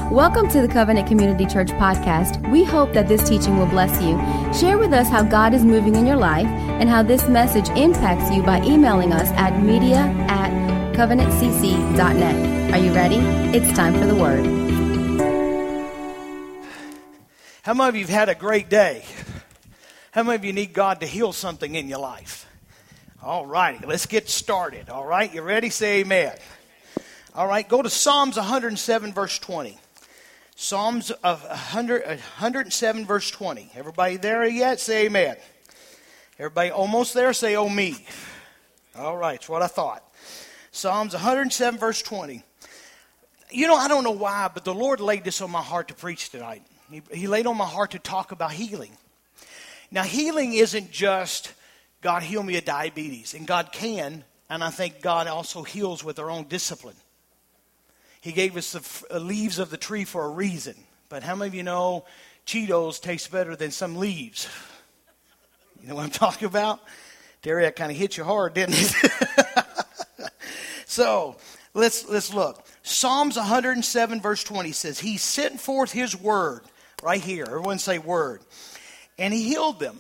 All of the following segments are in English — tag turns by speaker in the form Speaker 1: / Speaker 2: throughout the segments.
Speaker 1: Welcome to the Covenant Community Church podcast. We hope that this teaching will bless you. Share with us how God is moving in your life and how this message impacts you by emailing us at media@covenantcc.net. Are you ready? It's time for the Word.
Speaker 2: How many of you have had a great day? How many of you need God to heal something in your life? All righty, let's get started. All right, you ready? Say amen. All right, go to Psalms 107, verse 20. Psalms of 107, verse 20. Everybody there yet? Say amen. Everybody almost there? Say, oh me. All right, that's what I thought. Psalms 107, verse 20. You know, I don't know why, but the Lord laid this on my heart to preach tonight. He laid on my heart to talk about healing. Now, healing isn't just, God heal me of diabetes. And God can, and I think God also heals with our own discipline. He gave us the leaves of the tree for a reason. But how many of you know Cheetos taste better than some leaves? You know what I'm talking about? Terry, that kind of hit you hard, didn't it? So, let's look. Psalms 107, verse 20 says, He sent forth His word. Right here. Everyone say word. And He healed them.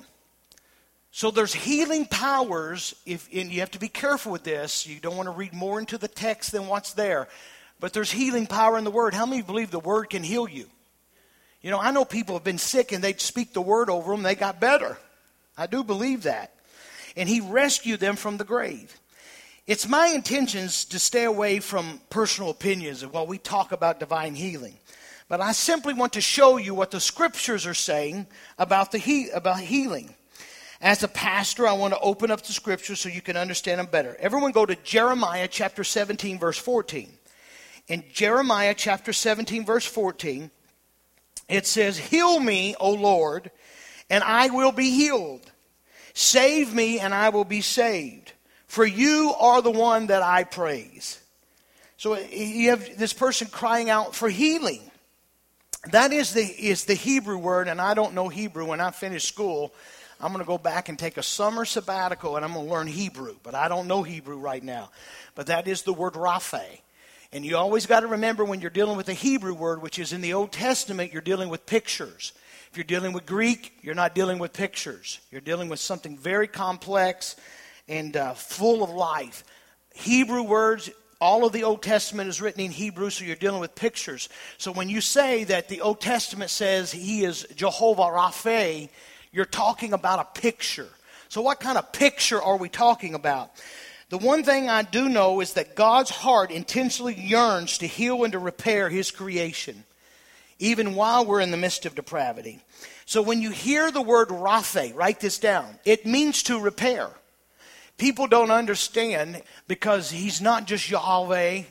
Speaker 2: So there's healing powers, and you have to be careful with this. You don't want to read more into the text than what's there. But there's healing power in the Word. How many believe the Word can heal you? You know, I know people have been sick and they'd speak the Word over them. They got better. I do believe that. And He rescued them from the grave. It's my intentions to stay away from personal opinions while we talk about divine healing. But I simply want to show you what the Scriptures are saying about about healing. As a pastor, I want to open up the Scriptures so you can understand them better. Everyone go to Jeremiah chapter 17, verse 14. In Jeremiah chapter 17, verse 14, it says, Heal me, O Lord, and I will be healed. Save me, and I will be saved. For you are the one that I praise. So you have this person crying out for healing. That is the Hebrew word, and I don't know Hebrew. When I finish school, I'm going to go back and take a summer sabbatical, and I'm going to learn Hebrew. But I don't know Hebrew right now. But that is the word rapha. And you always got to remember when you're dealing with the Hebrew word, which is in the Old Testament, you're dealing with pictures. If you're dealing with Greek, you're not dealing with pictures. You're dealing with something very complex and full of life. Hebrew words, all of the Old Testament is written in Hebrew, so you're dealing with pictures. So when you say that the Old Testament says He is Jehovah Rapha, you're talking about a picture. So what kind of picture are we talking about? The one thing I do know is that God's heart intentionally yearns to heal and to repair His creation, even while we're in the midst of depravity. So when you hear the word Rapha, write this down. It means to repair. People don't understand because He's not just Yahweh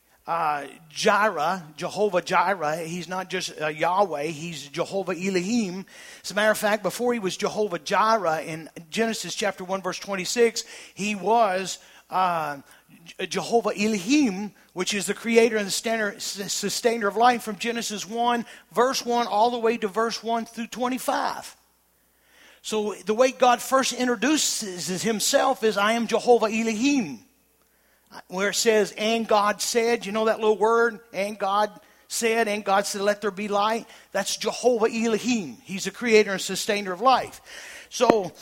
Speaker 2: Jireh, Jehovah Jireh. He's not just Yahweh. He's Jehovah Elohim. As a matter of fact, before He was Jehovah Jireh, in Genesis chapter 1, verse 26, He was Jehovah Elohim, which is the creator and the sustainer of life, from Genesis 1, verse 1, all the way to verse 1 through 25. So the way God first introduces Himself is, I am Jehovah Elohim. Where it says, and God said, you know that little word, and God said, let there be light. That's Jehovah Elohim. He's the creator and sustainer of life. So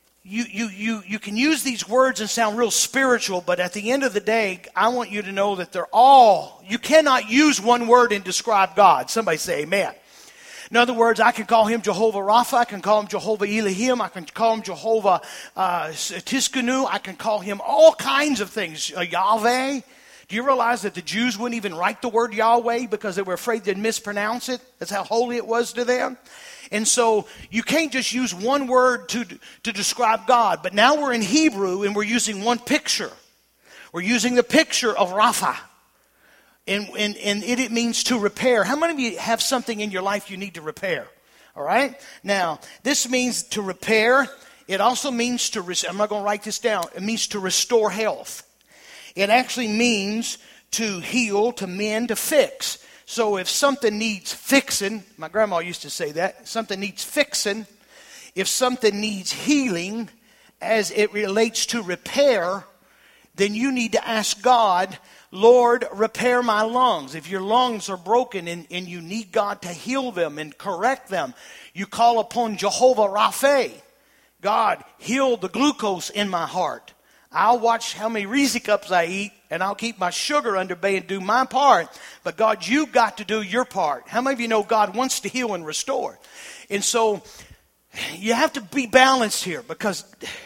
Speaker 2: you can use these words and sound real spiritual, but at the end of the day, I want you to know that you cannot use one word and describe God. Somebody say amen. In other words, I can call Him Jehovah Rapha, I can call Him Jehovah Elohim, I can call Him Jehovah Tiskanu, I can call Him all kinds of things, Yahweh. Do you realize that the Jews wouldn't even write the word Yahweh because they were afraid they'd mispronounce it? That's how holy it was to them. And so you can't just use one word to describe God. But now we're in Hebrew and we're using one picture. We're using the picture of Rapha. And it means to repair. How many of you have something in your life you need to repair? All right? Now, this means to repair. It also means I'm not going to write this down. It means to restore health. It actually means to heal, to mend, to fix. So if something needs fixing, my grandma used to say that, something needs fixing. If something needs healing as it relates to repair, then you need to ask God, Lord, repair my lungs. If your lungs are broken and you need God to heal them and correct them, you call upon Jehovah Rapha. God, heal the glucose in my heart. I'll watch how many Reese cups I eat, and I'll keep my sugar under bay and do my part. But God, you've got to do your part. How many of you know God wants to heal and restore? And so you have to be balanced here, because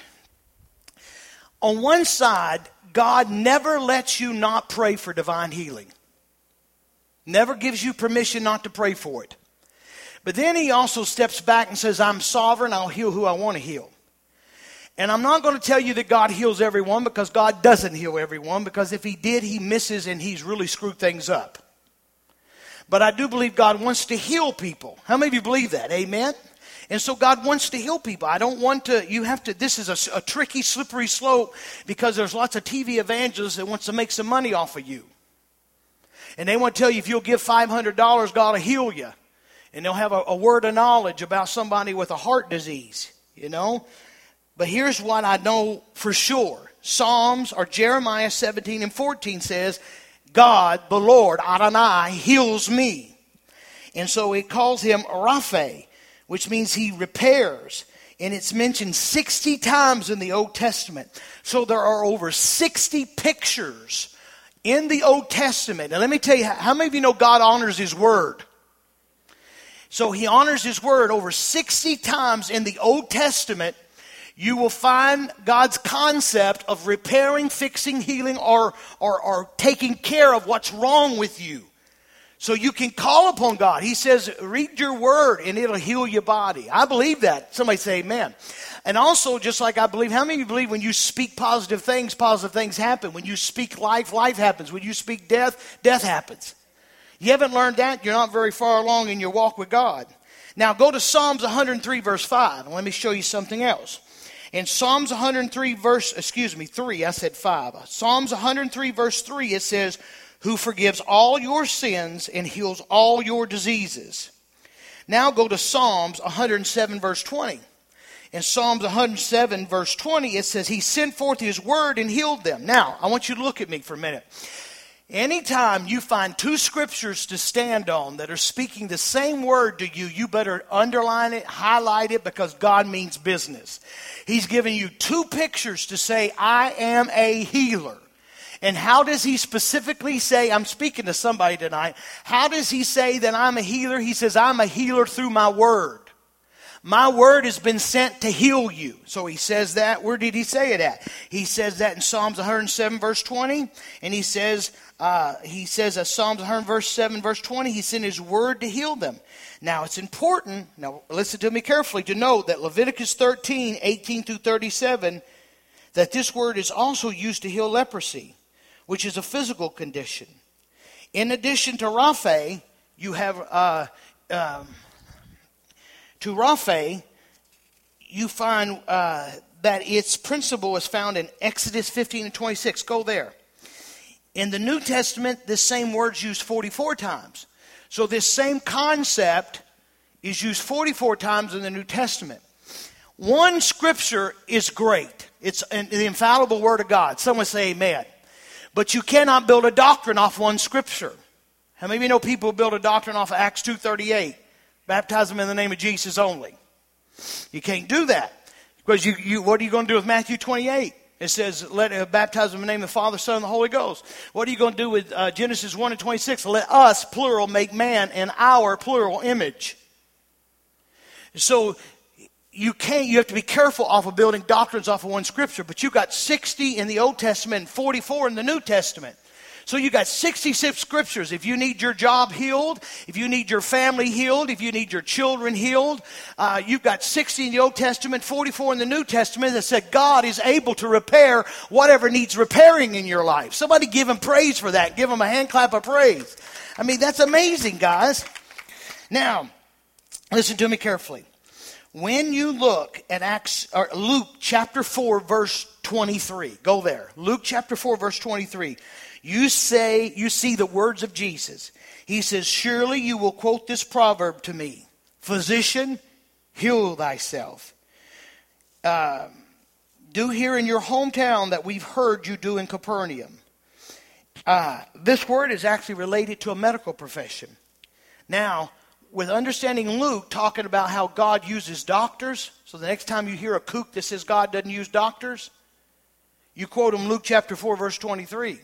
Speaker 2: on one side, God never lets you not pray for divine healing. Never gives you permission not to pray for it. But then he also steps back and says, I'm sovereign, I'll heal who I want to heal. And I'm not going to tell you that God heals everyone, because God doesn't heal everyone, because if he did, he misses and he's really screwed things up. But I do believe God wants to heal people. How many of you believe that? Amen? And so God wants to heal people. I don't want to, this is a tricky, slippery slope, because there's lots of TV evangelists that wants to make some money off of you. And they want to tell you if you'll give $500, God will heal you. And they'll have a word of knowledge about somebody with a heart disease, you know. But here's what I know for sure. Psalms or Jeremiah 17 and 14 says, God, the Lord, Adonai, heals me. And so it calls him Rapha, which means he repairs. And it's mentioned 60 times in the Old Testament. So there are over 60 pictures in the Old Testament. And let me tell you, how many of you know God honors his word? So he honors his word over 60 times in the Old Testament. You will find God's concept of repairing, fixing, healing, or taking care of what's wrong with you. So you can call upon God. He says, read your word and it'll heal your body. I believe that. Somebody say amen. And also, just like I believe, how many of you believe when you speak positive things happen? When you speak life, life happens. When you speak death, death happens. You haven't learned that? You're not very far along in your walk with God. Now go to Psalms 103 verse 5. And let me show you something else. In Psalms 103 3, I said 5. Psalms 103 verse 3, it says, who forgives all your sins and heals all your diseases. Now go to Psalms 107 verse 20. In Psalms 107 verse 20, it says, he sent forth his word and healed them. Now, I want you to look at me for a minute. Anytime you find two scriptures to stand on that are speaking the same word to you, you better underline it, highlight it, because God means business. He's giving you two pictures to say, I am a healer. And how does he specifically say, I'm speaking to somebody tonight, how does he say that I'm a healer? He says, I'm a healer through my word. My word has been sent to heal you. So he says that. Where did he say it at? He says that in Psalms 107 verse 20. And he says Psalms 100 verse 7 verse 20, he sent his word to heal them. Now it's important, now listen to me carefully, to know that Leviticus 13, 18 through 37, that this word is also used to heal leprosy, which is a physical condition. In addition to Rapha, you have to Rapha, you find that its principle is found in Exodus 15 and 26. Go there. In the New Testament, this same word's used 44 times. So this same concept is used 44 times in the New Testament. One scripture is great. It's the infallible word of God. Someone say amen. But you cannot build a doctrine off one scripture. How many of you know people build a doctrine off of Acts 2:38? Baptize them in the name of Jesus only. You can't do that. Because what are you going to do with Matthew 28? It says, baptize them in the name of the Father, Son, and the Holy Ghost. What are you going to do with Genesis 1 and 26? Let us, plural, make man in our plural image. So you have to be careful off of building doctrines off of one scripture. But you got 60 in the Old Testament and 44 in the New Testament. So you got 66 scriptures. If you need your job healed, if you need your family healed, if you need your children healed, you've got 60 in the Old Testament, 44 in the New Testament that said God is able to repair whatever needs repairing in your life. Somebody give him praise for that. Give him a hand clap of praise. I mean, that's amazing, guys. Now, listen to me carefully. When you look at Luke chapter 4, verse 23, go there. Luke chapter 4, verse 23. You see the words of Jesus. He says, surely you will quote this proverb to me. Physician, heal thyself. Do here in your hometown that we've heard you do in Capernaum. This word is actually related to a medical profession. Now, with understanding Luke talking about how God uses doctors, so the next time you hear a kook that says God doesn't use doctors, you quote him Luke chapter 4, verse 23.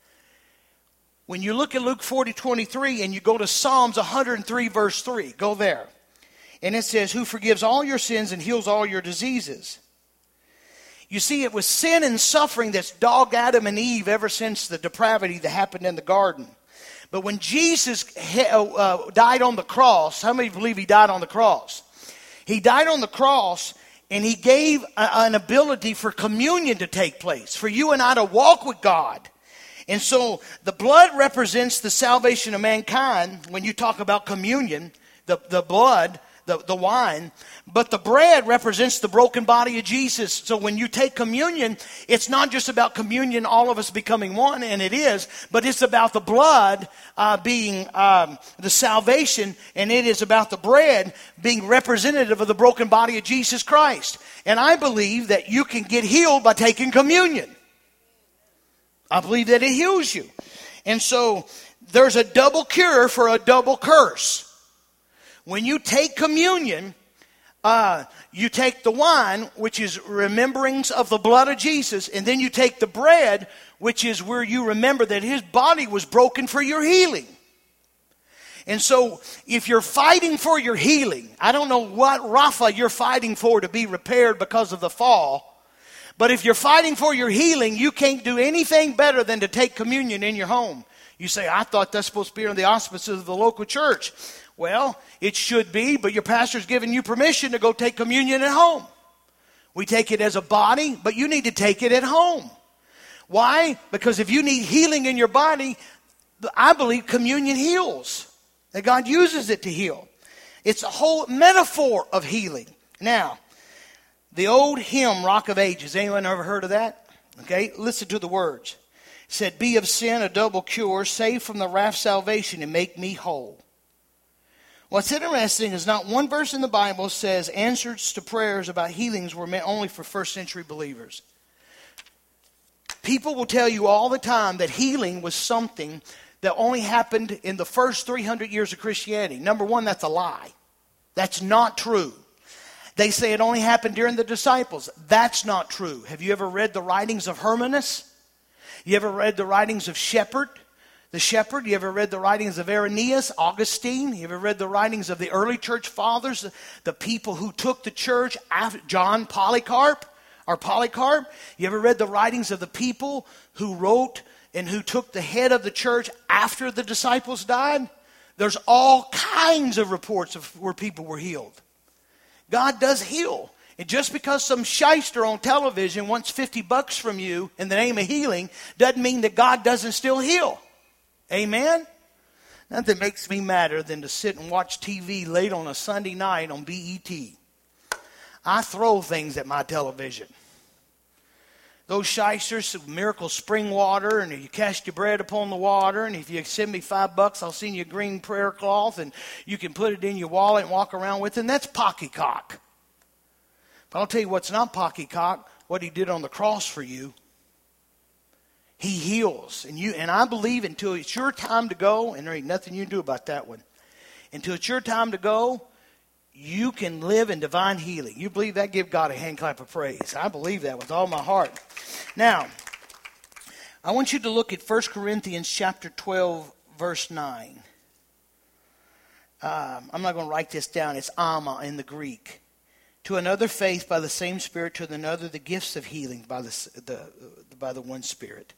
Speaker 2: When you look at Luke 40:23 and you go to Psalms 103, verse 3, go there. And it says, who forgives all your sins and heals all your diseases. You see, it was sin and suffering that's dogged Adam and Eve ever since the depravity that happened in the garden. But when Jesus died on the cross, how many believe he died on the cross? He died on the cross and he gave an ability for communion to take place, for you and I to walk with God. And so the blood represents the salvation of mankind when you talk about communion, the blood, the wine, but the bread represents the broken body of Jesus. So when you take communion, it's not just about communion, all of us becoming one, and it is, but it's about the blood being the salvation, and it is about the bread being representative of the broken body of Jesus Christ. And I believe that you can get healed by taking communion. I believe that it heals you. And so there's a double cure for a double curse. When you take communion, you take the wine, which is remembrance of the blood of Jesus, and then you take the bread, which is where you remember that his body was broken for your healing. And so if you're fighting for your healing, I don't know what Rapha you're fighting for to be repaired because of the fall, but if you're fighting for your healing, you can't do anything better than to take communion in your home. You say, I thought that's supposed to be under the auspices of the local church. Well, it should be, but your pastor's giving you permission to go take communion at home. We take it as a body, but you need to take it at home. Why? Because if you need healing in your body, I believe communion heals. That God uses it to heal. It's a whole metaphor of healing. Now, the old hymn, Rock of Ages. Anyone ever heard of that? Okay, listen to the words. It said, be of sin a double cure, save from the wrath salvation and make me whole. What's interesting is not one verse in the Bible says answers to prayers about healings were meant only for first century believers. People will tell you all the time that healing was something that only happened in the first 300 years of Christianity. Number one, that's a lie. That's not true. They say it only happened during the disciples. That's not true. Have you ever read the writings of Hermanus? You ever read the writings of the shepherd? You ever read the writings of Irenaeus, Augustine? You ever read the writings of the early church fathers, the people who took the church, John Polycarp? You ever read the writings of the people who wrote and who took the head of the church after the disciples died? There's all kinds of reports of where people were healed. God does heal. And just because some shyster on television wants $50 from you in the name of healing doesn't mean that God doesn't still heal. Amen? Nothing makes me madder than to sit and watch TV late on a Sunday night on BET. I throw things at my television. Those shysters, miracle spring water, and you cast your bread upon the water, and if you send me $5, I'll send you a green prayer cloth, and you can put it in your wallet and walk around with it, and that's poppycock. But I'll tell you what's not poppycock, what he did on the cross for you. He heals. And I believe until it's your time to go, and there ain't nothing you can do about that one, until it's your time to go, you can live in divine healing. You believe that? Give God a hand clap of praise. I believe that with all my heart. Now, I want you to look at 1 Corinthians chapter 12, verse 9. I'm not going to write this down. It's ama in the Greek. To another faith by the same Spirit, to another the gifts of healing by the one Spirit.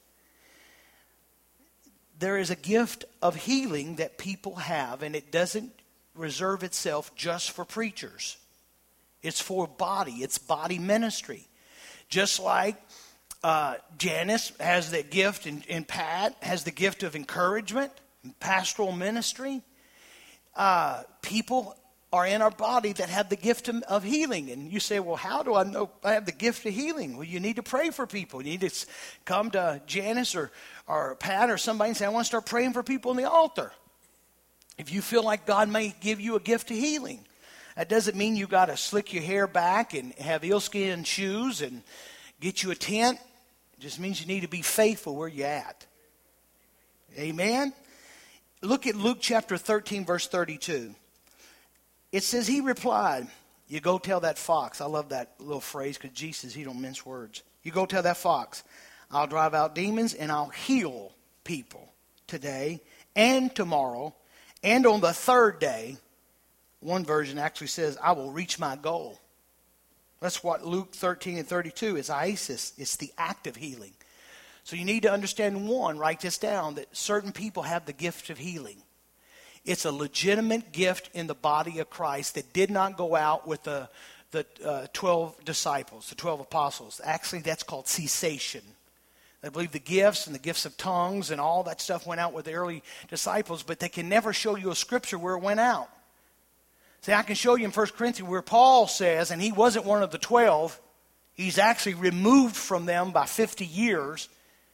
Speaker 2: There is a gift of healing that people have, and it doesn't reserve itself just for preachers. It's for body. It's body ministry. Just like Janice has the gift, and Pat has the gift of encouragement, and pastoral ministry. People are in our body that have the gift of healing. And you say, well, how do I know I have the gift of healing? Well, you need to pray for people. You need to come to Janice or Pat or somebody and say, I want to start praying for people on the altar. If you feel like God may give you a gift of healing, that doesn't mean you got to slick your hair back and have eel-skin shoes and get you a tent. It just means you need to be faithful where you're at. Amen? Look at Luke chapter 13, verse 32. It says, he replied, you go tell that fox. I love that little phrase because Jesus, he don't mince words. You go tell that fox, I'll drive out demons and I'll heal people today and tomorrow. And on the third day, one version actually says, I will reach my goal. That's what Luke 13 and 32 is iesis. It's the act of healing. So you need to understand, one, write this down, that certain people have the gift of healing. It's a legitimate gift in the body of Christ that did not go out with the 12 disciples, the 12 apostles. Actually, that's called cessation. I believe the gifts and the gifts of tongues and all that stuff went out with the early disciples, but they can never show you a scripture where it went out. See, I can show you in 1 Corinthians where Paul says, and he wasn't one of the 12, he's actually removed from them by 50 years.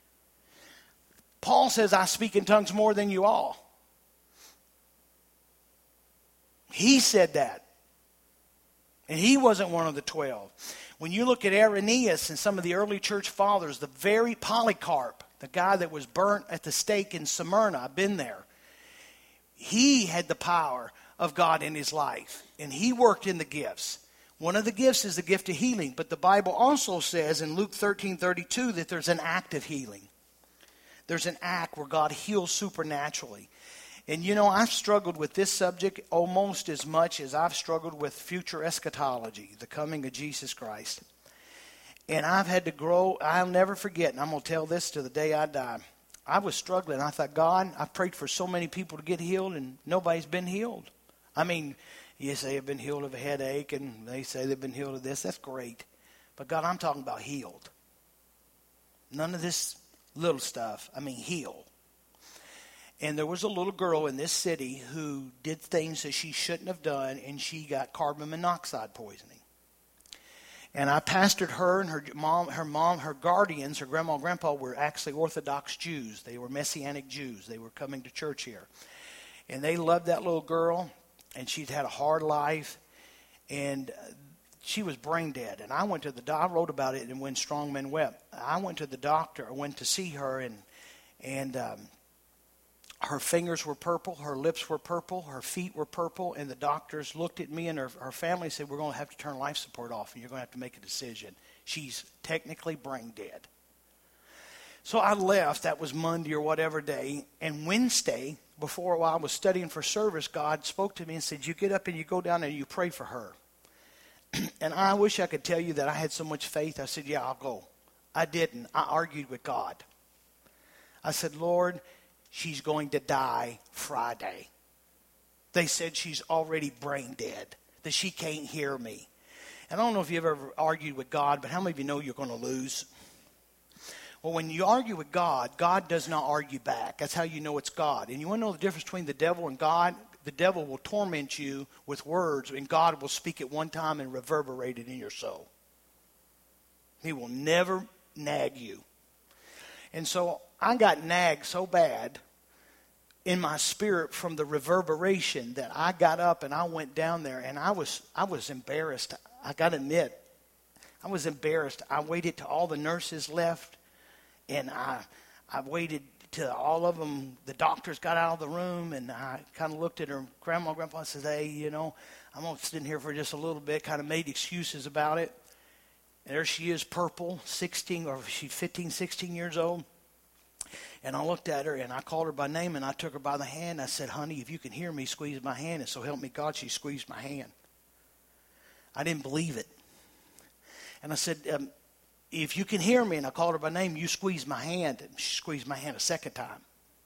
Speaker 2: Paul says, I speak in tongues more than you all. He said that. And he wasn't one of the 12. When you look at Irenaeus and some of the early church fathers, the very Polycarp, the guy that was burnt at the stake in Smyrna, I've been there. He had the power of God in his life. And he worked in the gifts. One of the gifts is the gift of healing. But the Bible also says in Luke 13:32 that there's an act of healing. There's an act where God heals supernaturally. And you know, I've struggled with this subject almost as much as I've struggled with future eschatology, the coming of Jesus Christ. And I've had to grow. I'll never forget, and I'm going to tell this to the day I die. I was struggling. I thought, God, I've prayed for so many people to get healed, and nobody's been healed. I mean, you say they've been healed of a headache, and they say they've been healed of this. That's great. But God, I'm talking about healed. None of this little stuff. I mean, healed. And there was a little girl in this city who did things that she shouldn't have done, and she got carbon monoxide poisoning. And I pastored her and her mom, her guardians, her grandma and grandpa were actually Orthodox Jews. They were Messianic Jews. They were coming to church here. And they loved that little girl, and she'd had a hard life, and she was brain dead. And I went to I wrote about it in When Strong Men Wept. I went to the doctor. I went to see her, and her fingers were purple, her lips were purple, her feet were purple, and the doctors looked at me and her family and said, we're going to have to turn life support off, and you're going to have to make a decision. She's technically brain dead. So I left. That was Monday or whatever day. And Wednesday, while I was studying for service, God spoke to me and said, you get up and you go down and you pray for her. And I wish I could tell you that I had so much faith. I said, yeah, I'll go. I didn't. I argued with God. I said, Lord, she's going to die Friday. They said she's already brain dead, that she can't hear me. And I don't know if you've ever argued with God, but how many of you know you're going to lose? Well, when you argue with God, God does not argue back. That's how you know it's God. And you want to know the difference between the devil and God? The devil will torment you with words, and God will speak at one time and reverberate it in your soul. He will never nag you. And so I got nagged so bad in my spirit from the reverberation that I got up and I went down there, and I was embarrassed. I got to admit, I was embarrassed. I waited till all the nurses left, and I waited till all of them, the doctors got out of the room, and I kind of looked at her grandma and grandpa and said, hey, you know, I'm going to sit in here for just a little bit, kind of made excuses about it. And there she is, purple, 15, 16 years old. And I looked at her, and I called her by name, and I took her by the hand. I said, honey, if you can hear me, squeeze my hand. And so help me God, she squeezed my hand. I didn't believe it. And I said, if you can hear me, and I called her by name, you squeeze my hand. And she squeezed my hand a second time.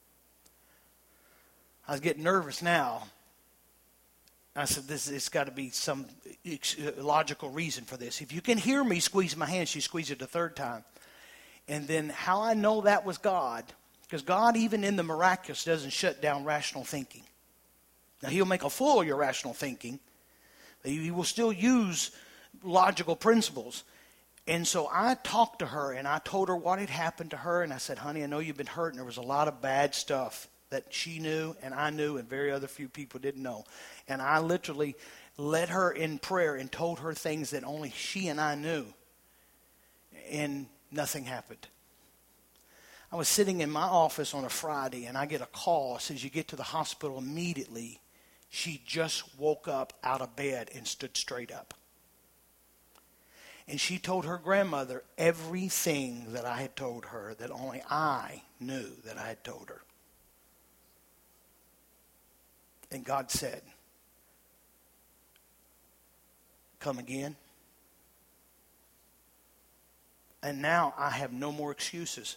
Speaker 2: I was getting nervous now. I said, it's got to be some logical reason for this. If you can hear me, squeeze my hand. She squeezed it a third time. And then how I know that was God, because God, even in the miraculous, doesn't shut down rational thinking. Now, he'll make a fool of your rational thinking. But he will still use logical principles. And so I talked to her, and I told her what had happened to her. And I said, honey, I know you've been hurt, and there was a lot of bad stuff that she knew, and I knew, and very other few people didn't know. And I literally led her in prayer and told her things that only she and I knew. And nothing happened. I was sitting in my office on a Friday, and I get a call. It says, you get to the hospital immediately. She just woke up out of bed and stood straight up. And she told her grandmother everything that I had told her, that only I knew that I had told her. And God said, come again. And now I have no more excuses.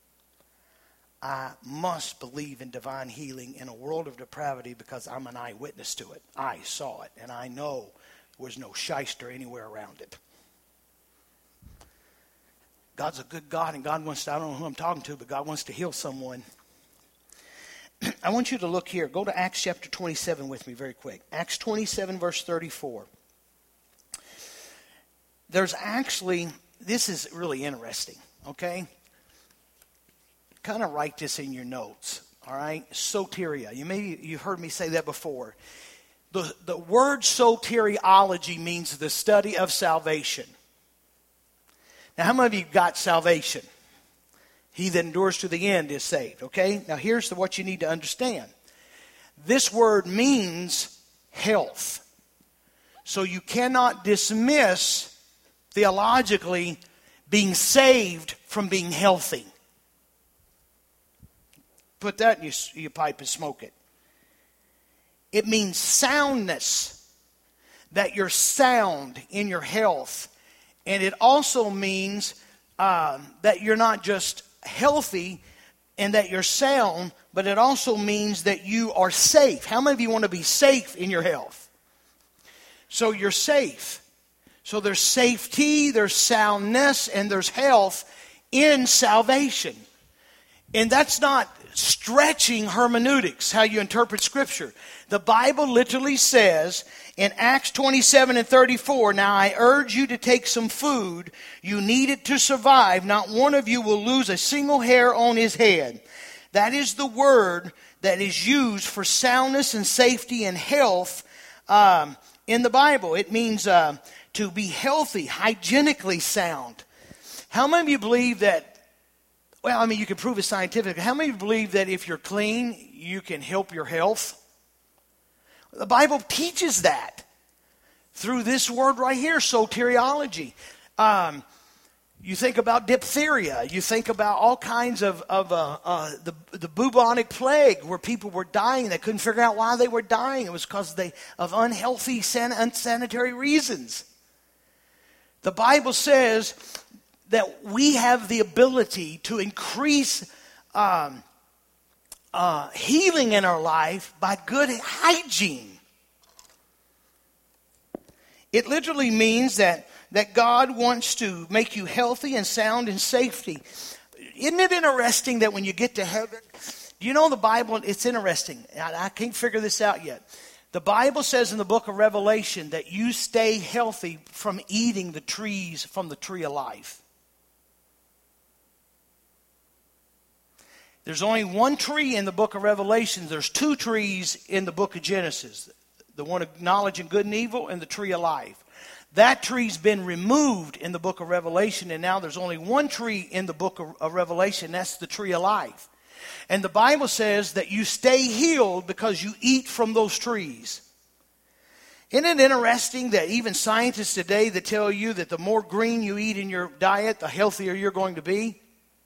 Speaker 2: I must believe in divine healing in a world of depravity because I'm an eyewitness to it. I saw it, and I know there was no shyster anywhere around it. God's a good God, and God wants to, I don't know who I'm talking to, but God wants to heal someone. I want you to look here. Go to Acts chapter 27 with me very quick. Acts 27, verse 34. There's actually, this is really interesting, okay? Kind of write this in your notes, all right? Soteria. You've heard me say that before. The word soteriology means the study of salvation. Now, how many of you got salvation? He that endures to the end is saved, okay? Now, here's what you need to understand. This word means health. So you cannot dismiss, theologically, being saved from being healthy. Put that in your pipe and smoke it. It means soundness, that you're sound in your health. And it also means that you're not just healthy and that you're sound, but it also means that you are safe. How many of you want to be safe in your health? So you're safe. So there's safety, there's soundness, and there's health in salvation. And that's not stretching hermeneutics, how you interpret Scripture. The Bible literally says in Acts 27 and 34, now I urge you to take some food. You need it to survive. Not one of you will lose a single hair on his head. That is the word that is used for soundness and safety and health in the Bible. It means to be healthy, hygienically sound. How many of you believe that? Well, I mean, you can prove it scientifically. How many of you believe that if you're clean, you can help your health? The Bible teaches that through this word right here, soteriology. You think about diphtheria. You think about all kinds of the bubonic plague where people were dying. They couldn't figure out why they were dying. It was because of unhealthy, unsanitary reasons. The Bible says that we have the ability to increase healing in our life by good hygiene. It literally means that God wants to make you healthy and sound in safety. Isn't it interesting that when you get to heaven, do you know the Bible, it's interesting. I can't figure this out yet. The Bible says in the book of Revelation that you stay healthy from eating the trees from the tree of life. There's only one tree in the book of Revelation. There's two trees in the book of Genesis. The one of knowledge and good and evil and the tree of life. That tree's been removed in the book of Revelation, and now there's only one tree in the book of Revelation. That's the tree of life. And the Bible says that you stay healed because you eat from those trees. Isn't it interesting that even scientists today that tell you that the more green you eat in your diet, the healthier you're going to be?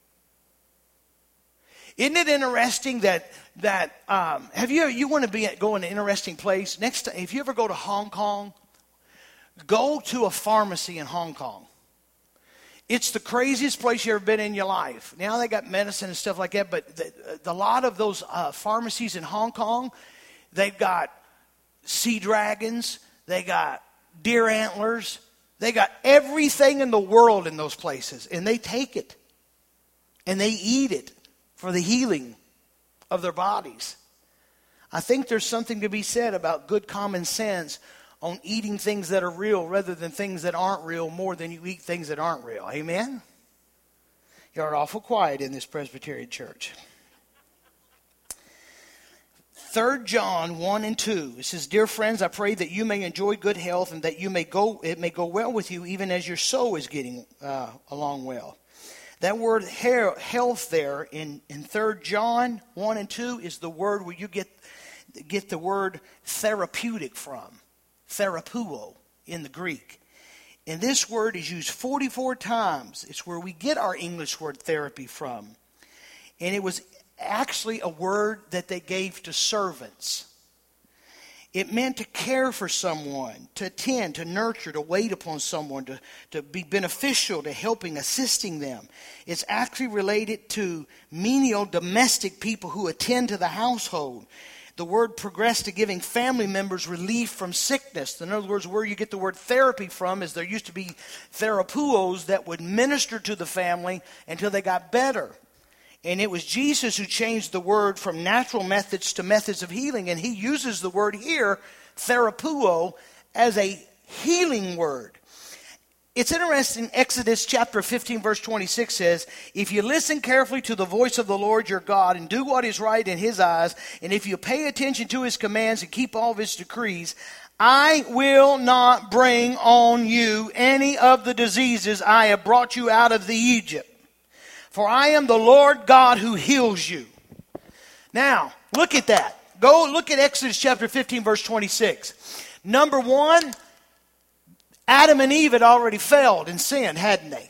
Speaker 2: Isn't it interesting that you want to go in an interesting place? Next time, if you ever go to Hong Kong, go to a pharmacy in Hong Kong. It's the craziest place you've ever been in your life. Now they got medicine and stuff like that, but a lot of those pharmacies in Hong Kong, they've got sea dragons, they got deer antlers, they got everything in the world in those places, and they take it and they eat it for the healing of their bodies. I think there's something to be said about good common sense on eating things that are real rather than things that aren't real more than you eat things that aren't real. Amen? You're awful quiet in this Presbyterian church. 3 John 1 and 2. It says, dear friends, I pray that you may enjoy good health and that it may go well with you even as your soul is getting along well. That word health there in 3 John 1 and 2 is the word where you get the word therapeutic from. Therapuo in the Greek. And this word is used 44 times. It's where we get our English word therapy from. And it was actually a word that they gave to servants. It meant to care for someone, to attend, to nurture, to wait upon someone, to be beneficial to helping, assisting them. It's actually related to menial domestic people who attend to the household. The word progressed to giving family members relief from sickness. In other words, where you get the word therapy from is there used to be therapuos that would minister to the family until they got better. And it was Jesus who changed the word from natural methods to methods of healing. And he uses the word here, therapuo, as a healing word. It's interesting, Exodus chapter 15, verse 26 says, if you listen carefully to the voice of the Lord your God and do what is right in his eyes, and if you pay attention to his commands and keep all of his decrees, I will not bring on you any of the diseases I have brought you out of the Egypt. For I am the Lord God who heals you. Now, look at that. Go look at Exodus chapter 15, verse 26. Number one, Adam and Eve had already failed in sin, hadn't they?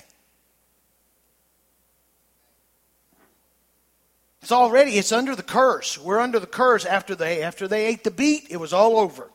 Speaker 2: It's under the curse. We're under the curse after they ate the beet, it was all over.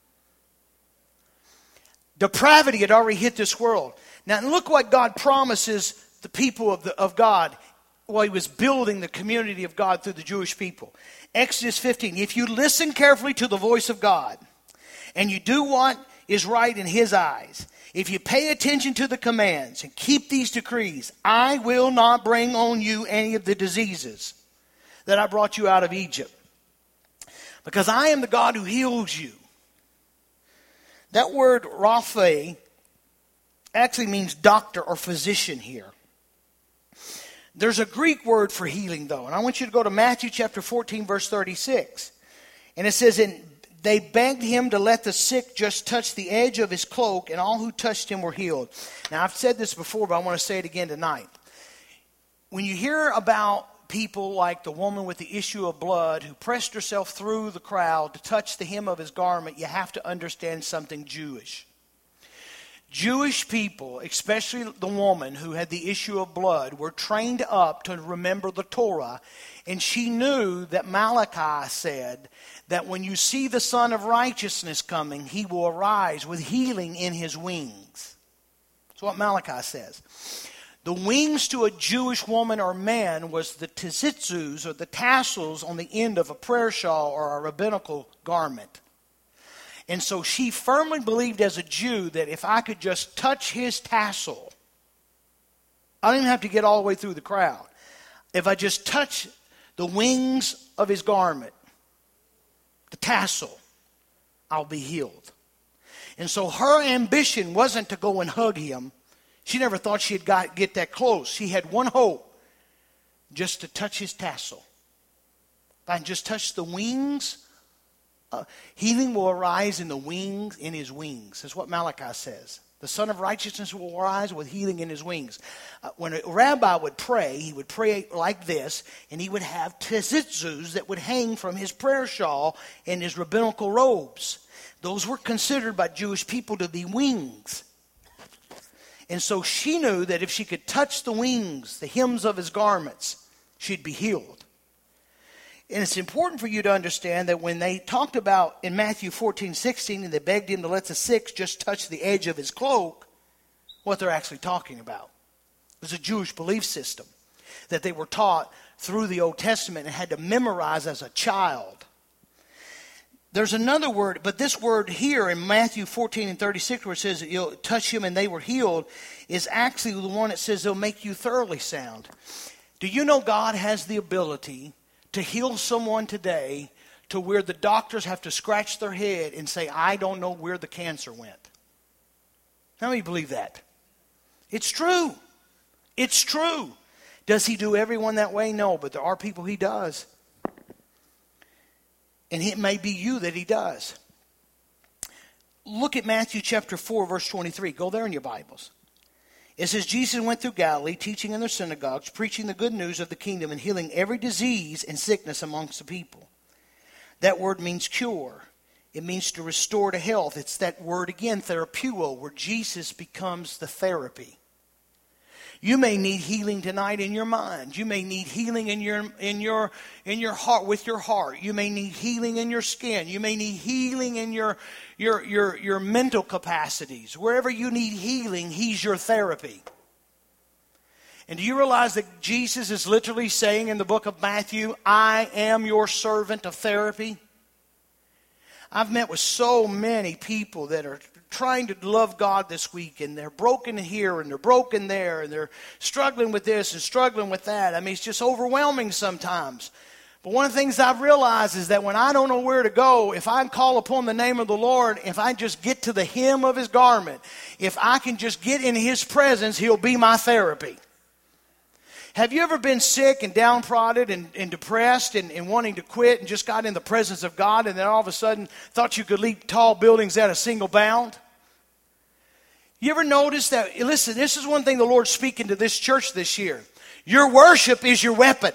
Speaker 2: Depravity had already hit this world. Now look what God promises the people of God while he was building the community of God through the Jewish people. Exodus 15, if you listen carefully to the voice of God and you do what is right in his eyes, if you pay attention to the commands and keep these decrees, I will not bring on you any of the diseases that I brought you out of Egypt. Because I am the God who heals you. That word Rapha actually means doctor or physician here. There's a Greek word for healing though. And I want you to go to Matthew chapter 14 verse 36. And it says, and they begged him to let the sick just touch the edge of his cloak, and all who touched him were healed. Now, I've said this before, but I want to say it again tonight. When you hear about people like the woman with the issue of blood who pressed herself through the crowd to touch the hem of his garment, you have to understand something Jewish. Jewish people, especially the woman who had the issue of blood, were trained up to remember the Torah. And she knew that Malachi said that when you see the Son of Righteousness coming, he will arise with healing in his wings. That's what Malachi says. The wings to a Jewish woman or man was the tzitzis, or the tassels on the end of a prayer shawl or a rabbinical garment. And so she firmly believed as a Jew that if I could just touch his tassel, I don't even have to get all the way through the crowd. If I just touch the wings of his garment, the tassel, I'll be healed. And so her ambition wasn't to go and hug him. She never thought she'd get that close. She had one hope, just to touch his tassel. If I can just touch the wings, healing will arise in his wings. That's what Malachi says. The Son of Righteousness will arise with healing in his wings. When a rabbi would pray, he would pray like this, and he would have tzitzis that would hang from his prayer shawl and his rabbinical robes. Those were considered by Jewish people to be wings. And so she knew that if she could touch the wings, the hems of his garments, she'd be healed. And it's important for you to understand that when they talked about in Matthew 14:16, and they begged him to let the sick just touch the edge of his cloak, what they're actually talking about. It was a Jewish belief system that they were taught through the Old Testament and had to memorize as a child. There's another word, but this word here in Matthew 14:36, where it says that you'll touch him and they were healed, is actually the one that says they'll make you thoroughly sound. Do you know God has the ability to heal someone today to where the doctors have to scratch their head and say, I don't know where the cancer went? How many believe that? It's true. It's true. Does he do everyone that way? No, but there are people he does. And it may be you that he does. Look at Matthew chapter 4, verse 23. Go there in your Bibles. It says, Jesus went through Galilee, teaching in their synagogues, preaching the good news of the kingdom, and healing every disease and sickness amongst the people. That word means cure. It means to restore to health. It's that word again, therapeuo, where Jesus becomes the therapy. You may need healing tonight in your mind. You may need healing in your heart, with your heart. You may need healing in your skin. You may need healing in your mental capacities. Wherever you need healing, He's your therapy. And do you realize that Jesus is literally saying in the book of Matthew, I am your servant of therapy? I've met with so many people that are trying to love God this week, and they're broken here and they're broken there, and they're struggling with this and struggling with that. I mean, it's just overwhelming sometimes. But one of the things I've realized is that when I don't know where to go, if I call upon the name of the Lord, if I just get to the hem of His garment, if I can just get in His presence, He'll be my therapy. Have you ever been sick and downtrodden and depressed and wanting to quit and just got in the presence of God and then all of a sudden thought you could leap tall buildings at a single bound? You ever notice that? Listen, this is one thing the Lord's speaking to this church this year. Your worship is your weapon.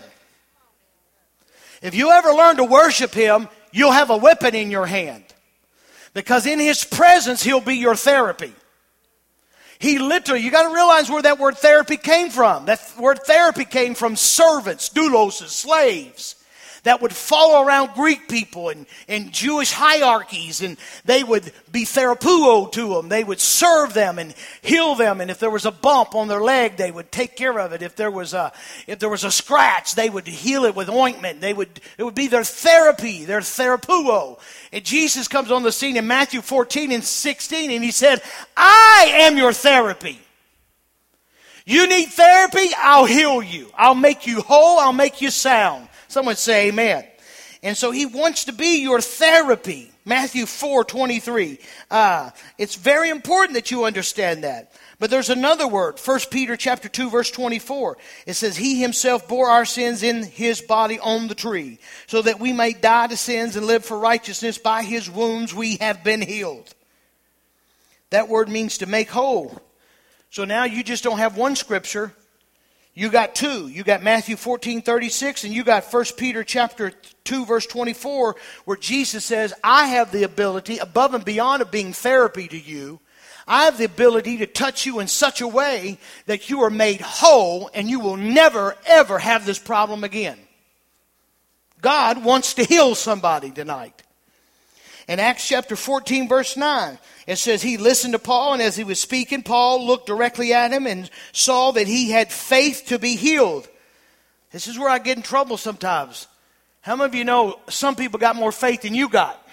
Speaker 2: If you ever learn to worship Him, you'll have a weapon in your hand. Because in His presence, He'll be your therapy. He literally, you got to realize where that word therapy came from. That word therapy came from servants, doulos, slaves that would follow around Greek people and Jewish hierarchies, and they would be therapeuo to them. They would serve them and heal them, and if there was a bump on their leg, they would take care of it. If there was a scratch, they would heal it with ointment. It would be their therapy, their therapeuo. And Jesus comes on the scene in Matthew 14 and 16, and He said, I am your therapy. You need therapy, I'll heal you. I'll make you whole, I'll make you sound. Someone say amen. And so He wants to be your therapy. Matthew 4:23. It's very important that you understand that. But there's another word, 1 Peter chapter 2, verse 24. It says, He Himself bore our sins in His body on the tree, so that we may die to sins and live for righteousness. By His wounds we have been healed. That word means to make whole. So now you just don't have one scripture. You got two. You got Matthew 14:36, and you got 1 Peter chapter 2, verse 24, where Jesus says, I have the ability, above and beyond of being therapy to you, I have the ability to touch you in such a way that you are made whole and you will never, ever have this problem again. God wants to heal somebody tonight. In Acts chapter 14, verse 9, it says He listened to Paul, and as he was speaking, Paul looked directly at him and saw that he had faith to be healed. This is where I get in trouble sometimes. How many of you know some people got more faith than you got?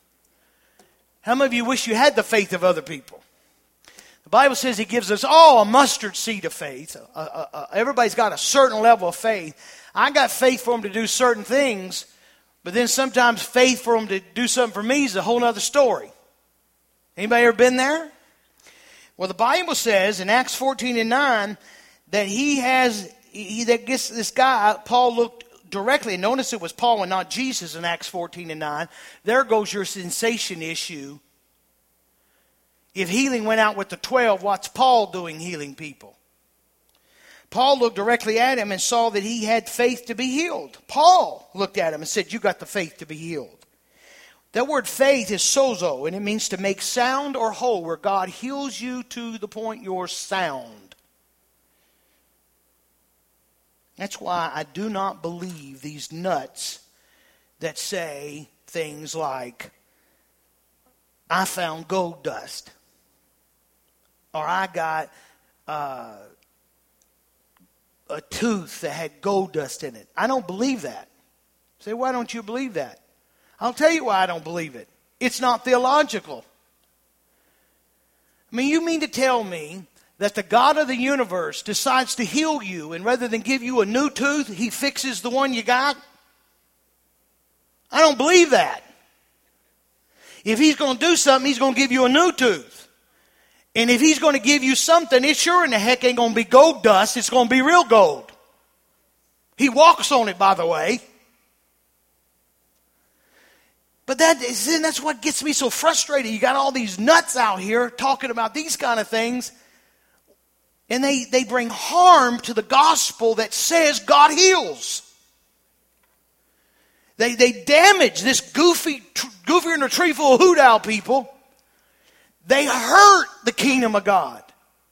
Speaker 2: How many of you wish you had the faith of other people? The Bible says He gives us all a mustard seed of faith. Everybody's got a certain level of faith. I got faith for them to do certain things, but then sometimes faith for them to do something for me is a whole other story. Anybody ever been there? Well, the Bible says in Acts 14 and 9 that this guy, Paul looked directly, and notice it was Paul and not Jesus in Acts 14 and 9. There goes your sensation issue. If healing went out with the 12, what's Paul doing healing people? Paul looked directly at him and saw that he had faith to be healed. Paul looked at him and said, you got the faith to be healed. That word faith is sozo, and it means to make sound or whole, where God heals you to the point you're sound. That's why I do not believe these nuts that say things like, I found gold dust, or I got a tooth that had gold dust in it. I don't believe that. Say, why don't you believe that? I'll tell you why I don't believe it. It's not theological. I mean, you mean to tell me that the God of the universe decides to heal you, and rather than give you a new tooth, He fixes the one you got? I don't believe that. If He's going to do something, He's going to give you a new tooth. And if He's going to give you something, it sure in the heck ain't going to be gold dust. It's going to be real gold. He walks on it, by the way. But that's what gets me so frustrated. You got all these nuts out here talking about these kind of things. And they bring harm to the gospel that says God heals. They damage this goofier than a tree full of hoot owl people. They hurt the kingdom of God.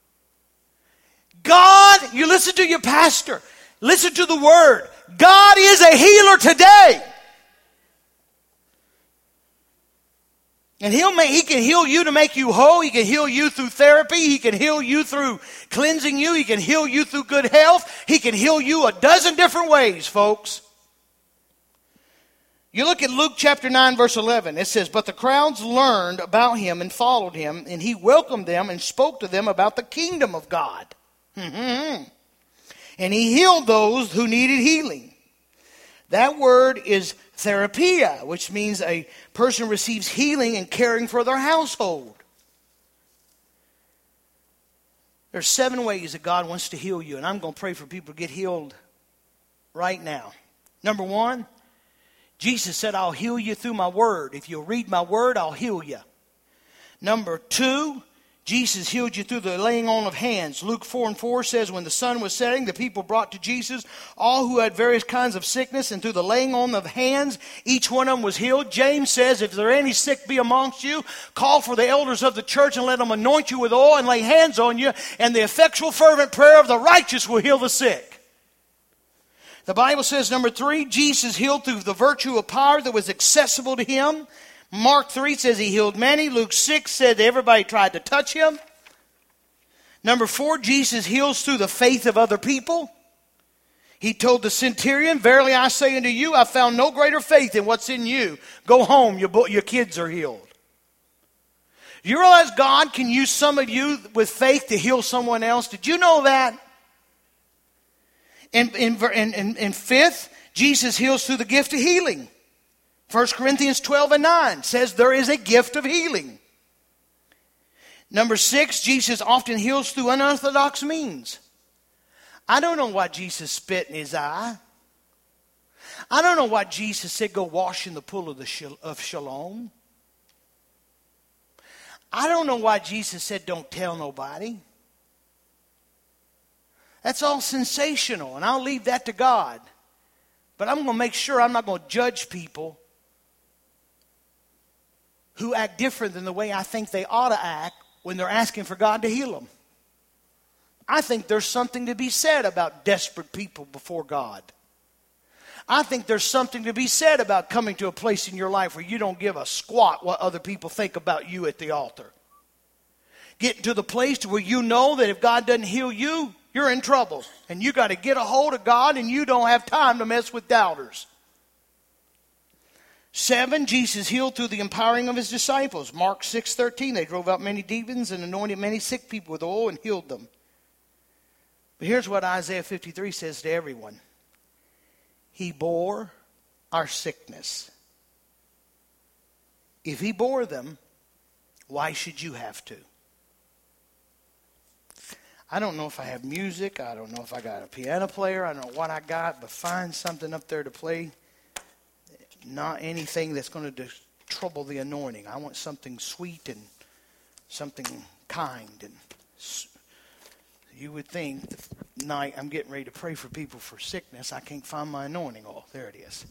Speaker 2: God, you listen to your pastor. Listen to the word. God is a healer today. And He can heal you to make you whole. He can heal you through therapy. He can heal you through cleansing you. He can heal you through good health. He can heal you a dozen different ways, folks. You look at Luke chapter 9, verse 11. It says, "But the crowds learned about him and followed him, and he welcomed them and spoke to them about the kingdom of God. And he healed those who needed healing." That word is therapia, which means a person receives healing and caring for their household. There's 7 ways that God wants to heal you, and I'm going to pray for people to get healed right now. Number 1, Jesus said, "I'll heal you through my word. If you'll read my word, I'll heal you." Number 2, Jesus healed you through the laying on of hands. Luke 4:4 says, "When the sun was setting, the people brought to Jesus all who had various kinds of sickness, and through the laying on of hands, each one of them was healed." James says, "If there any sick be amongst you, call for the elders of the church and let them anoint you with oil and lay hands on you, and the effectual fervent prayer of the righteous will heal the sick." The Bible says, number 3, Jesus healed through the virtue of power that was accessible to him. Mark 3 says he healed many. Luke 6 said everybody tried to touch him. Number 4, Jesus heals through the faith of other people. He told the centurion, "Verily I say unto you, I found no greater faith than what's in you. Go home, your kids are healed." Do you realize God can use some of you with faith to heal someone else? Did you know that? And fifth, Jesus heals through the gift of healing. 1 Corinthians 12:9 says there is a gift of healing. Number 6, Jesus often heals through unorthodox means. I don't know why Jesus spit in his eye. I don't know why Jesus said go wash in the pool of Siloam. I don't know why Jesus said don't tell nobody. That's all sensational, and I'll leave that to God. But I'm going to make sure I'm not going to judge people who act different than the way I think they ought to act when they're asking for God to heal them. I think there's something to be said about desperate people before God. I think there's something to be said about coming to a place in your life where you don't give a squat what other people think about you at the altar. Getting to the place to where you know that if God doesn't heal you, you're in trouble. And you got to get a hold of God, and you don't have time to mess with doubters. 7, Jesus healed through the empowering of his disciples. Mark 6:13, they drove out many demons and anointed many sick people with oil and healed them. But here's what Isaiah 53 says to everyone. He bore our sickness. If he bore them, why should you have to? I don't know if I have music. I don't know if I got a piano player. I don't know what I got, but find something up there to play. Not anything that's going to trouble the anointing. I want something sweet and something kind. And you would think the night I'm getting ready to pray for people for sickness, I can't find my anointing oil. There it is.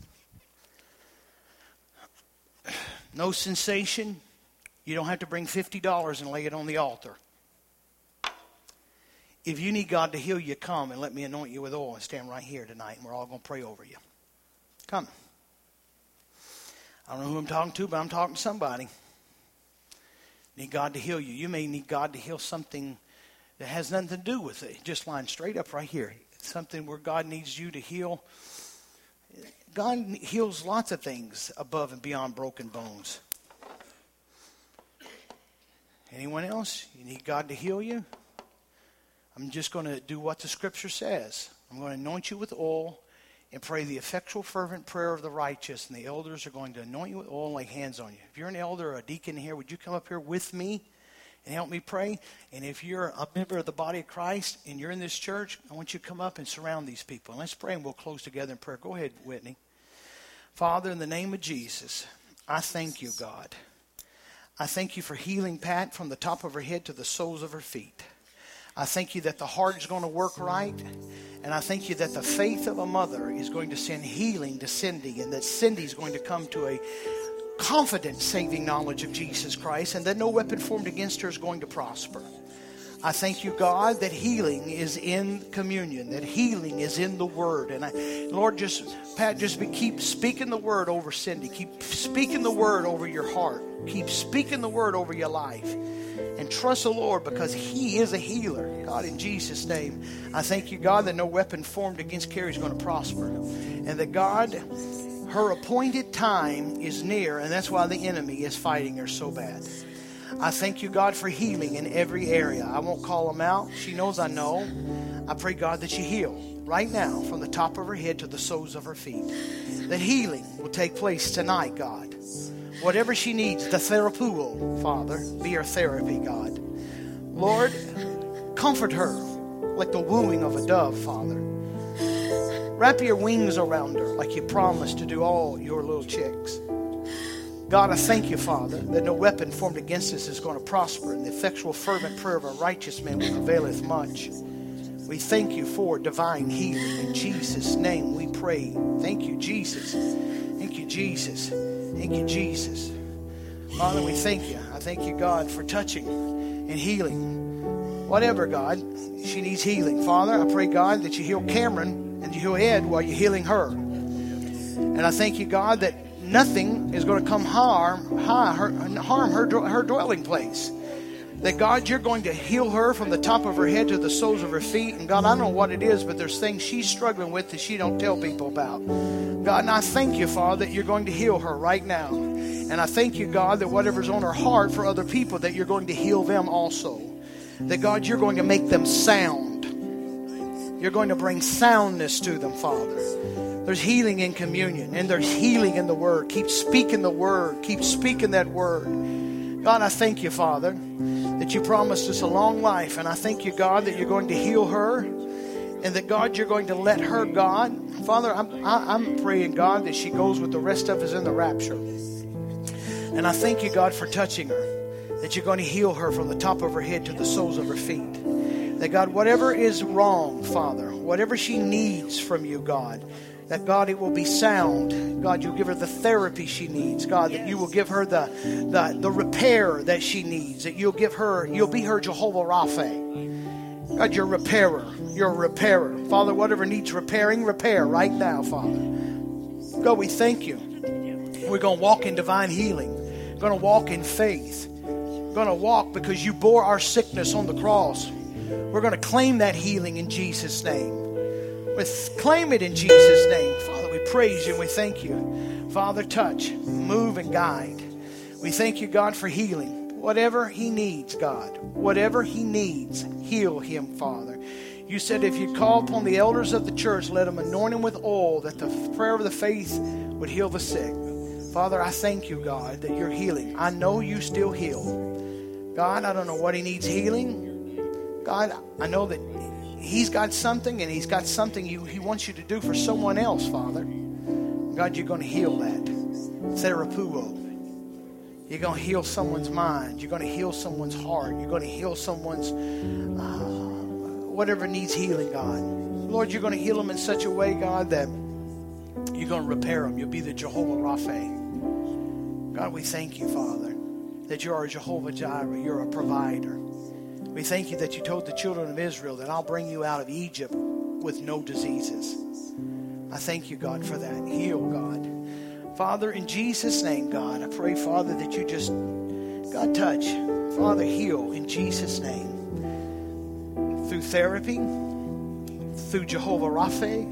Speaker 2: No sensation. You don't have to bring $50 and lay it on the altar. If you need God to heal you, come and let me anoint you with oil and stand right here tonight, and we're all going to pray over you. Come. I don't know who I'm talking to, but I'm talking to somebody. Need God to heal you. You may need God to heal something that has nothing to do with it. Just line straight up right here. Something where God needs you to heal. God heals lots of things above and beyond broken bones. Anyone else? You need God to heal you? I'm just going to do what the scripture says. I'm going to anoint you with oil and pray the effectual fervent prayer of the righteous. And the elders are going to anoint you with oil and lay hands on you. If you're an elder or a deacon here, would you come up here with me and help me pray? And if you're a member of the body of Christ and you're in this church, I want you to come up and surround these people. And let's pray, and we'll close together in prayer. Go ahead, Whitney. Father, in the name of Jesus, I thank you, God. I thank you for healing Pat from the top of her head to the soles of her feet. I thank you that the heart is going to work right. And I thank you that the faith of a mother is going to send healing to Cindy, and that Cindy is going to come to a confident saving knowledge of Jesus Christ, and that no weapon formed against her is going to prosper. I thank you, God, that healing is in communion, that healing is in the Word. And Lord, keep speaking the Word over Cindy. Keep speaking the Word over your heart. Keep speaking the Word over your life. And trust the Lord, because He is a healer. God, in Jesus' name, I thank you, God, that no weapon formed against Carrie is going to prosper. And that, God, her appointed time is near, and that's why the enemy is fighting her so bad. I thank you, God, for healing in every area. I won't call them out. She knows I know. I pray, God, that you heal right now from the top of her head to the soles of her feet. That healing will take place tonight, God. Whatever she needs, the therapuo, Father, be her therapy, God. Lord, comfort her like the wooing of a dove, Father. Wrap your wings around her like you promised to do all your little chicks. God, I thank you, Father, that no weapon formed against us is going to prosper, and the effectual fervent prayer of a righteous man will availeth much. We thank you for divine healing. In Jesus' name we pray. Thank you, Jesus. Thank you, Jesus. Thank you, Jesus. Father, we thank you. I thank you, God, for touching and healing. Whatever, God, she needs healing. Father, I pray, God, that you heal Cameron and you heal Ed while you're healing her. And I thank you, God, that nothing is going to come harm her dwelling place. That, God, you're going to heal her from the top of her head to the soles of her feet. And, God, I don't know what it is, but there's things she's struggling with that she don't tell people about. God, and I thank you, Father, that you're going to heal her right now. And I thank you, God, that whatever's on her heart for other people, that you're going to heal them also. That, God, you're going to make them sound. You're going to bring soundness to them, Father. There's healing in communion, and there's healing in the Word. Keep speaking the Word. Keep speaking that Word. God, I thank you, Father, that you promised us a long life. And I thank you, God, that you're going to heal her. And that, God, you're going to let her, God. Father, I'm praying, God, that she goes with the rest of us in the rapture. And I thank you, God, for touching her. That you're going to heal her from the top of her head to the soles of her feet. That, God, whatever is wrong, Father, whatever she needs from you, God, that, God, it will be sound. God, you'll give her the therapy she needs. God, that you will give her the repair that she needs. That you'll be her Jehovah Rapha. God, you're a repairer. You're a repairer. Father, whatever needs repairing, repair right now, Father. God, we thank you. We're going to walk in divine healing. We're going to walk in faith. We're going to walk because you bore our sickness on the cross. We're going to claim that healing in Jesus' name. Claim it in Jesus' name. Father, we praise you and we thank you. Father, touch, move, and guide. We thank you, God, for healing. Whatever he needs, God, whatever he needs, heal him, Father. You said if you call upon the elders of the church, let them anoint him with oil, that the prayer of the faith would heal the sick. Father, I thank you, God, that you're healing. I know you still heal. God, I don't know what he needs healing. God, I know that he's got something, and he's got something he wants you to do for someone else, Father. God, you're going to heal that. Therapuo. You're going to heal someone's mind. You're going to heal someone's heart. You're going to heal someone's whatever needs healing, God. Lord, you're going to heal them in such a way, God, that you're going to repair them. You'll be the Jehovah Rapha. God, we thank you, Father, that you are a Jehovah Jireh. You're a provider. We thank you that you told the children of Israel that I'll bring you out of Egypt with no diseases. I thank you, God, for that. Heal, God. Father, in Jesus' name, God, I pray, Father, that you just, God, touch. Father, heal in Jesus' name. Through therapy, through Jehovah Rapha,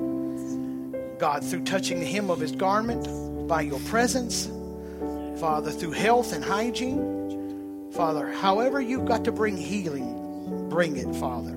Speaker 2: God, through touching the hem of his garment, by your presence, Father, through health and hygiene, Father, however you've got to bring healing, bring it, Father.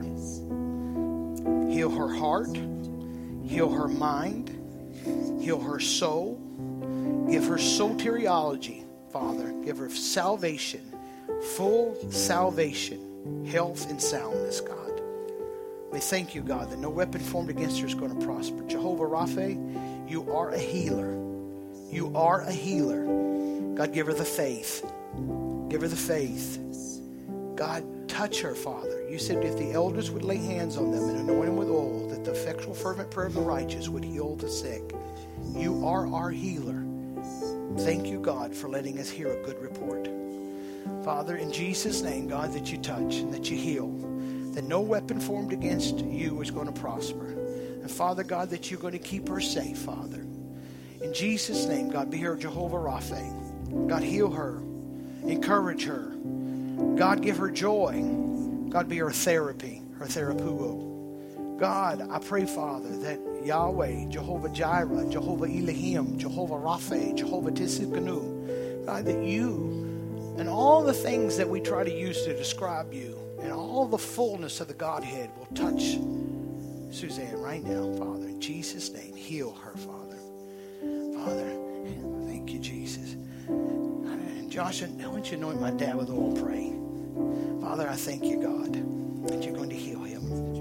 Speaker 2: Heal her heart, heal her mind, heal her soul, give her soteriology, Father. Give her salvation, full salvation, health and soundness, God. We thank you, God, that no weapon formed against her is going to prosper. Jehovah Rapha, you are a healer. You are a healer. God, give her the faith. Give her the faith. God, touch her, Father. You said if the elders would lay hands on them and anoint them with oil, that the effectual fervent prayer of the righteous would heal the sick. You are our healer. Thank you, God, for letting us hear a good report. Father, in Jesus' name, God, that you touch and that you heal, that no weapon formed against you is going to prosper. And Father, God, that you're going to keep her safe, Father. In Jesus' name, God, be her Jehovah Rapha. God, heal her. Encourage her. God, give her joy. God, be her therapy, her therapuo. God, I pray, Father, that Yahweh, Jehovah Jireh, Jehovah Elohim, Jehovah Rapha, Jehovah Tisikanu, God, that you and all the things that we try to use to describe you and all the fullness of the Godhead will touch Suzanne right now, Father. In Jesus' name, heal her, Father. Father, thank you, Jesus. And Josh, I want you to anoint my dad with oil, pray. Father, I thank you, God, that you're going to heal him.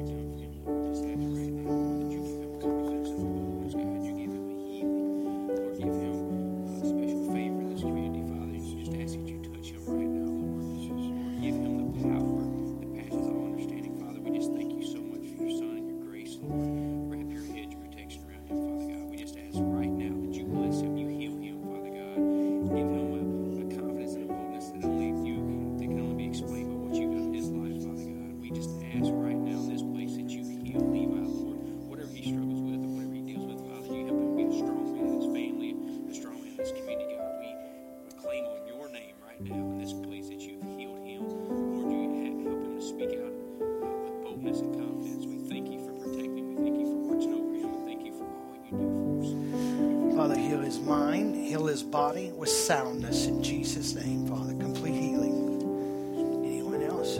Speaker 2: Father, heal his mind, heal his body with soundness in Jesus' name, Father. Complete healing. Anyone else?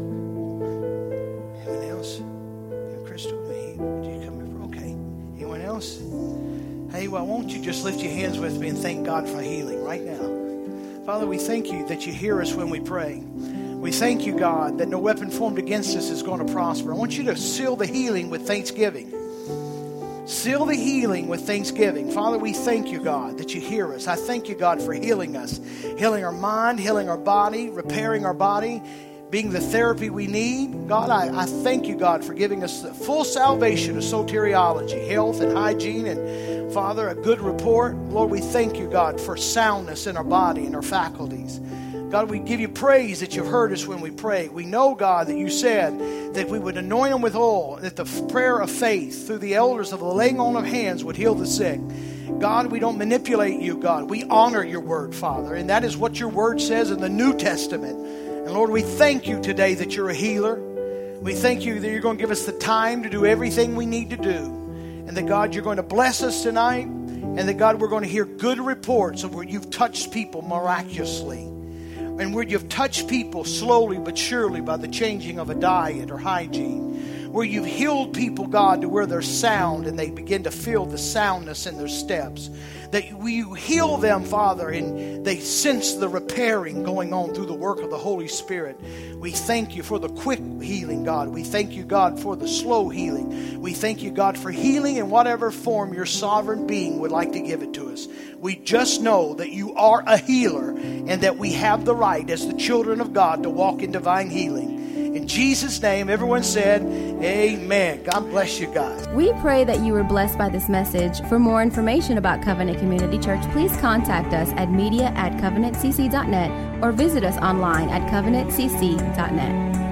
Speaker 2: Anyone else? Crystal, would you come in? Okay. Anyone else? Hey, well, won't you just lift your hands with me and thank God for healing right now? Father, we thank you that you hear us when we pray. We thank you, God, that no weapon formed against us is going to prosper. I want you to seal the healing with thanksgiving. Seal the healing with thanksgiving. Father, we thank you, God, that you hear us. I thank you, God, for healing us. Healing our mind, healing our body, repairing our body, being the therapy we need. God, I thank you, God, for giving us the full salvation of soteriology, health and hygiene, and, Father, a good report. Lord, we thank you, God, for soundness in our body and our faculties. God, we give you praise that you've heard us when we pray. We know, God, that you said that we would anoint them with oil, that the prayer of faith through the elders of the laying on of hands would heal the sick. God, we don't manipulate you, God. We honor your word, Father, and that is what your word says in the New Testament. And Lord, we thank you today that you're a healer. We thank you that you're going to give us the time to do everything we need to do. And that, God, you're going to bless us tonight. And that, God, we're going to hear good reports of where you've touched people miraculously. And where you've touched people slowly but surely by the changing of a diet or hygiene. Where you've healed people, God, to where they're sound and they begin to feel the soundness in their steps. That you heal them, Father, and they sense the repairing going on through the work of the Holy Spirit. We thank you for the quick healing, God. We thank you, God, for the slow healing. We thank you, God, for healing in whatever form your sovereign being would like to give it to us. We just know that you are a healer and that we have the right as the children of God to walk in divine healing. In Jesus' name, everyone said, amen. God bless you guys.
Speaker 1: We pray that you were blessed by this message. For more information about Covenant Community Church, please contact us at media@covenantcc.net or visit us online at covenantcc.net.